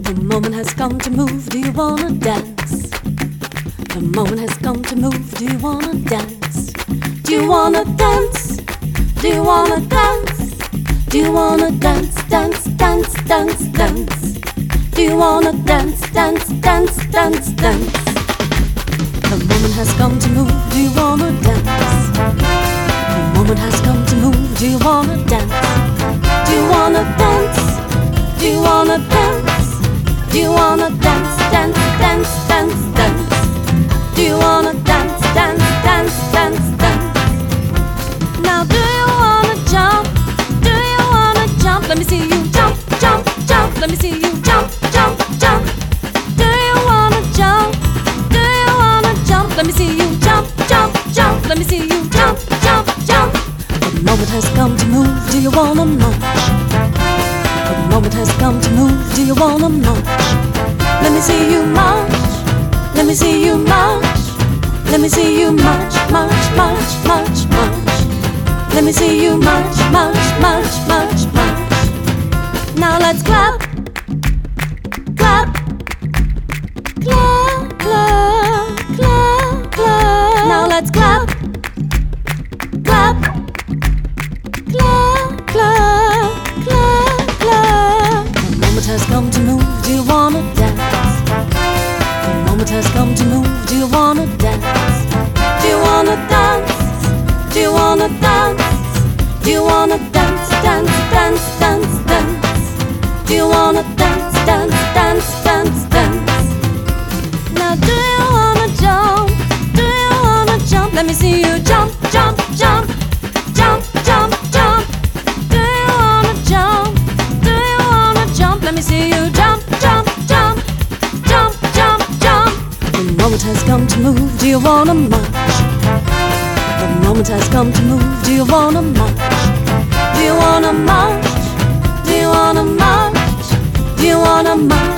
The moment has come to move, do you wanna dance? The moment has come to move, do you wanna dance? Do you wanna dance? Do you wanna dance? Do you wanna dance, dance, dance, dance, dance? Do you wanna dance, dance, dance, dance, dance? The moment has come to move, do you wanna dance? The moment has come to move, do you wanna dance? Do you wanna dance? Do you wanna dance? Do you wanna dance, dance, dance, dance, dance? Do you wanna dance, dance, dance, dance, dance? Now do you wanna jump? Do you wanna jump? Let me see you jump, jump, jump. Let me see you jump, jump, jump. Do you wanna jump? Do you wanna jump? Let me see you jump, jump, jump. Let me see you jump, jump, jump. The moment has come to move, do you wanna march? The moment has come to move, do you wanna march? Let me see you march. Let me see you march. Let me see you march, march, march, march, march. Let me see you march, march, march, march, march. Now let's clap, clap, clap, clap, clap, clap. Now let's clap, clap, clap, clap, clap, clap. The moment has come to move, do you wanna dance? The moment has come to move, do you wanna dance? Do you wanna dance? Do you wanna dance? Do you wanna dance, dance, dance, dance, dance? Do you wanna dance, dance, dance, dance, dance? Now do you wanna jump? Do you wanna jump? Let me see you jump, jump, jump, jump, jump, jump. Do you wanna jump? Do you wanna jump? Let me see you jump, jump, jump, jump, jump, jump. The moment has come to move, do you wanna march? The moment has come to move, do you wanna march? Do you wanna march? Do you wanna march? Do you wanna march?